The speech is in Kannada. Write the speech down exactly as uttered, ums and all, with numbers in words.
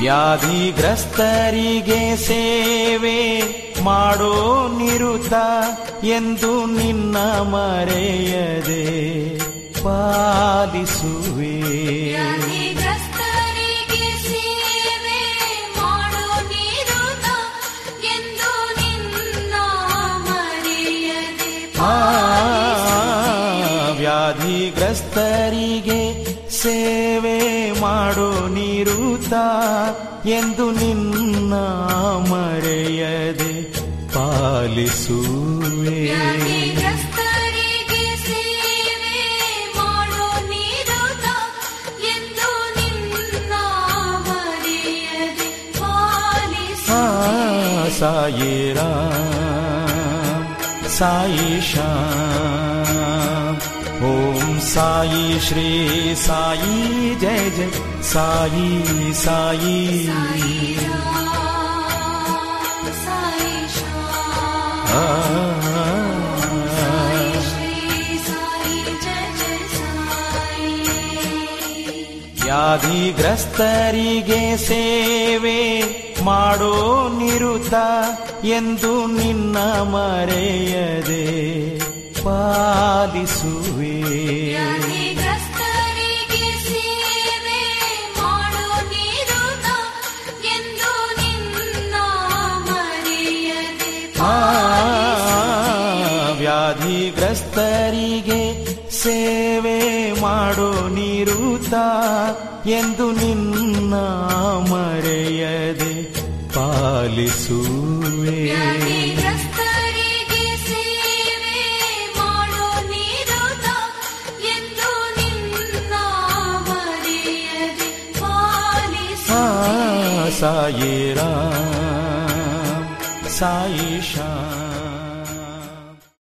ವ್ಯಾಧಿಗ್ರಸ್ತರಿಗೆ ಸೇವೆ ಮಾಡೋ ನಿರುತ ಎಂದು ನಿನ್ನ ಮರೆಯದೆ ಪಾಲಿಸುವೆ. ವ್ಯಾಧಿಗ್ರಸ್ತರಿಗೆ ಸೇವೆ ಮಾಡೋ ನಿರುತ ಎಂದು ನಿನ್ನ ಮರೆಯದೆ ಪಾಲಿಸುವೆ. ವ್ಯಾಧಿಗ್ರಸ್ತರಿಗೆ ಸೇವೆ ಮಾಡೋ ನಿರುತ ಎಂದು ನಿನ್ನ ಮರೆಯದೆ ಪಾಲಿಸುವೆ. ವ್ಯಾಧಿಗ್ರಸ್ತರಿಗೆ ಸೇವೆ ಮಾಡೋ ನಿರುತ ಎಂದು ನಿನ್ನ ಮರೆಯದೆ ಪಾಲಿಸುವೆ. ಸಾಯಿ ರಾಮ್ ಸಾಯಿ ಶ್ಯಾಮ್ ಓಂ ಸಾಯಿ ಶ್ರೀ ಸಾಯಿ ಜಯ ಜಯ ಸಾಯಿ ಸಾಯಿ ವ್ಯಾಧಿಗ್ರಸ್ತರಿಗೆ ಸೇವೆ ಮಾಡೋ ನಿರುತ ಎಂದು ನಿನ್ನ ಮರೆಯದೆ ಪಾಲಿಸುವೆ. ವ್ಯಾಧಿಗ್ರಸ್ತರಿಗೆ ಸೇವೆ ಮಾಡೋ ನಿರುತ ಎಂದು ನಿನ್ನ ಮರೆಯದೆ ಪಾಲಿಸುವೆ. ವ್ಯಾಧಿಗ್ರಸ್ತರಿಗೆ ಸೇವೆ ಮಾಡೋ ನಿರುತ ಎಂದು ನಿನ್ನ ಮರೆಯದೆ ಪಾಲಿಸುವೆ. ವ್ಯಾಧಿಗ್ರಸ್ತರಿಗೆ ಸೇವೆ ಮಾಡೋ ನಿರುತ ಎಂದು ನಿನ್ನ ಮರೆಯದೆ ಪಾಲಿಸುವೆ. ಸಾಯಿ ರಾಮ್ ಸಾಯಿ ಶ್ಯಾಮ್